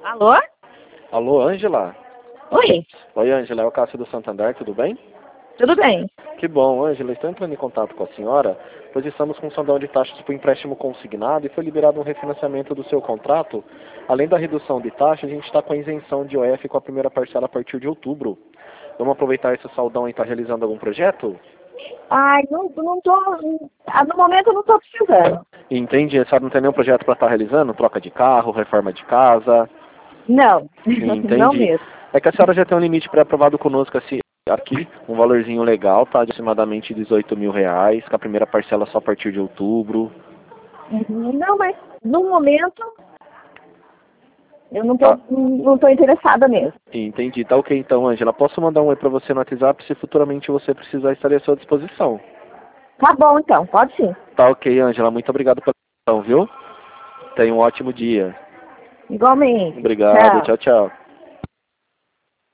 Alô? Alô, Ângela? Oi, Oi, Ângela, é o Cássio do Santander, tudo bem? tudo bem? Que bom, Ângela, estou entrando em contato com a senhora, pois estamos com um sondão de taxas para o empréstimo consignado e foi liberado um refinanciamento do seu contrato. Além da redução de taxa, a gente está com a isenção de OF com a primeira parcela a partir de outubro. Vamos aproveitar esse saldão e estar realizando algum projeto? Ai, não tô. No momento eu não tô precisando. Entendi, a senhora não tem nenhum projeto para estar realizando? Troca de carro, reforma de casa? Não, não Entendi. mesmo. É que a senhora já tem um limite pré-aprovado conosco aqui, um valorzinho legal, tá? De aproximadamente R$ 18.000, com a primeira parcela só a partir de outubro. Não, mas no momento eu Tá, não tô interessada mesmo. entendi. Tá ok então, Ângela. Posso mandar um oi pra você no WhatsApp se futuramente você precisar estar à sua disposição. Tá bom então, pode sim. Tá ok, Ângela. Muito obrigado pela atenção, viu? Tenha um ótimo dia. Igualmente. Obrigado. Tchau. Tchau, tchau.